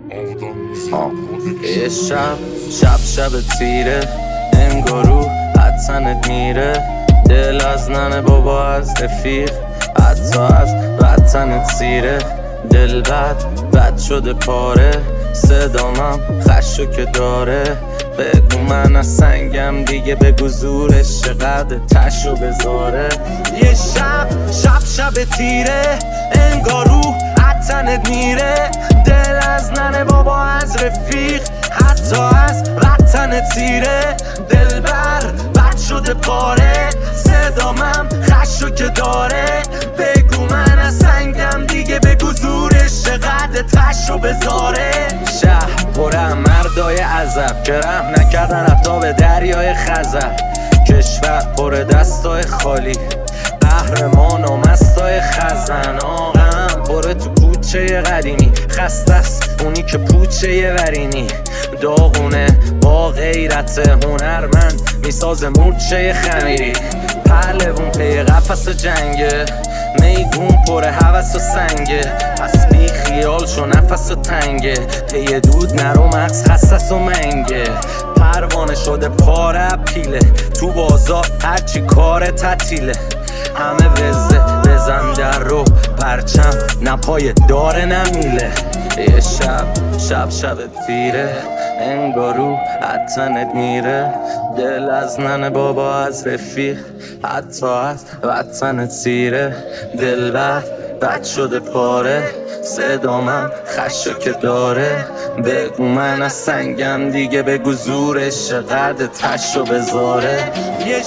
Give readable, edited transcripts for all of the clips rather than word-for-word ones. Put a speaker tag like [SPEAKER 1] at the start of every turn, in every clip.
[SPEAKER 1] یه شب تیره، انگارو حتنت میره. دل از ننه بابا از رفیق، حتی از وطنت سیره. دل بد شده پاره، صدامم خشو که داره. بگو من از سنگم دیگه، بگو زورش چقدر تشو بذاره. یه شب تیره، انگارو حتنت میره. دل از ننه بابا از رفیق، حتی از وطنت سیره. دل بد شده پاره، صدامم خشو که داره. بگو من از سنگم دیگه، بگو زورش چقدر تشو بذاره. شهر پره مردای عذب که رحم نکردن حتی به دریای خزر. کشور پر دستای خالی، قهرمان و مستای خزن. آقام پره تو کوچه قدیمی، خسته است اونی که پوچه ورینی. داغونه با غیرت هنرمند، میسازه مورچه خمیری. پهلوون پی قفس جنگه، میدون پر هوس و سنگه. پس بی خیال شو نفس و تنگه، پی دود نرو مغز خصص و منگه. پروانه شده پاره پیله، تو بازار هرچی کار تعطیله. همه وزه بزن در رو پرچم، نپای داره نمیله. یه شب تیره، انگارو حتنت میره. دل از ننه بابا از رفیق، حتی از وطنت سیره. دل بد شده پاره، صدامم خشو که داره. بگو من از سنگم دیگه، بگو زورش چقدر تشو بذاره. یه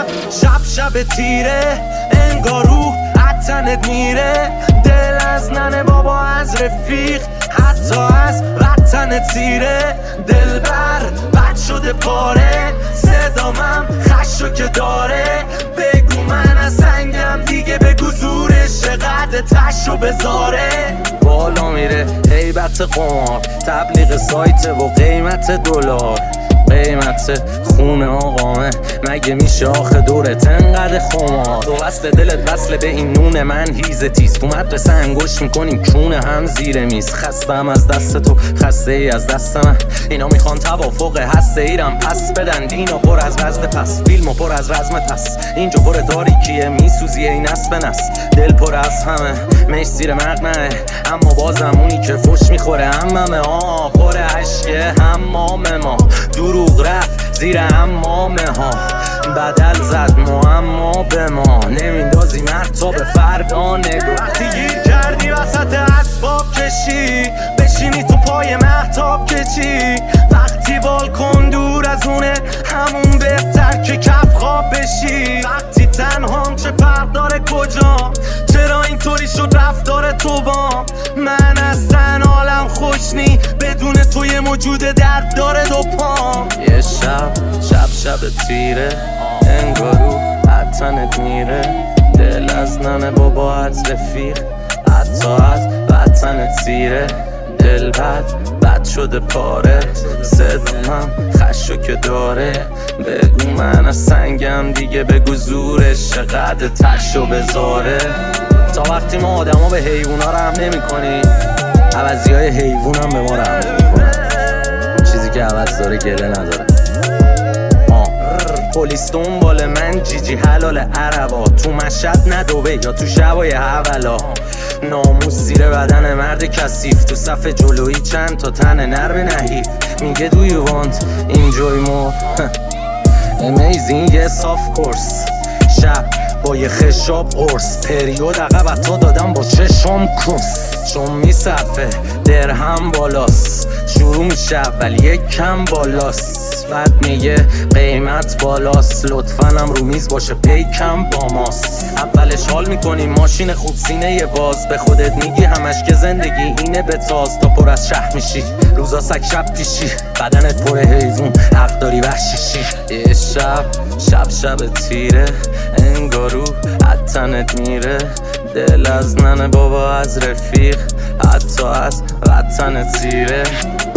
[SPEAKER 1] شب تیره، انگارو حتنت میره. دل از ننه بابا از رفیق، حتی از وطنت سیره. دل بد شده پاره، صدامم خشو که داره. بگو من از سنگم دیگه، بگو زورش چقدر تشو بذاره. بالا میره هیبت قمار، تبلیغ سایت و قیمت دلار. قیمت خونه آقامه، مگه میشه آخه دورت انقدر خمار؟ تو وصل دلت وصل به این نون من هیزه تیز. تو مدرسه انگشت میکنیم کونه هم زیر میز. خستم از دست تو، خسته ای از دست من. اینا میخوان توافق هسته ایرم پس بدن. دینا پر از وزن پس، فیلمو پر از رزم پس. اینجا پر تاریکیه میسوزی ای نس به نس. دل پر از همه میش زیر مقنعه، اما بازم اونی که فش میخوره هممه. پر عشقه حمام ما، دروغ رفت زیر حمامه ها. بدل زد معما به ما، نمیندازی مرتا به فردا نگاه. وقتی گیر کردی وسط اسباب کشی، بشینی تو پای مهتاب کشی. وقتی بالکن دور از اونه، همون بهتر که کف خواب بشی. وقتی تنهام چه فرق داره کجا، چرا اینطوری شد رفتار تو با من؟ اصلا حالم خوش نی، بدون تو یه موجود درد داره دو پام. یه شب تیره، انگارو حتنت میره. دل از ننه بابا از رفیق، حتی از وطنت سیره. دل بد شده پاره، صدامم خشو که داره. بگو من از سنگم دیگه، بگو زورش چقدر تشو بذاره. تا وقتی ما آدما به حیوونا رحم نمی کنی، عوضی های حیوون هم به ما رحم نمی کنن. چیزی که عوض داره گله نداره. پلیس دنبال من، جیجی حلال عربا. تو مشهد ندوبه یا تو شبای حولا. ناموس زیر بدن مرد کثیف، تو صف جلویی چند تا تن نرم نحیف. میگه do you want enjoy more amazing yes of course. شب با یه خشاب قرص، پریود عقب تا دادم با چشم کس. چون میصفه درهم بالاست، شروع میشه ولی یک کم بالاست. بعد میگه قیمت بالاست، لطفاً هم رو میز باشه پیکم با ماست. اولش حال میکنیم ماشین خوب سینه یه باز. به خودت میگی همش که زندگی اینه به تاز. تا پر از شهر میشی روزا سگ شب پیشی، بدنت پر حیوون حق داری وحشیشی. یه شب تیره، انگارو حتنت میره. دل از ننه بابا از رفیق، حتی از وطنت سیره.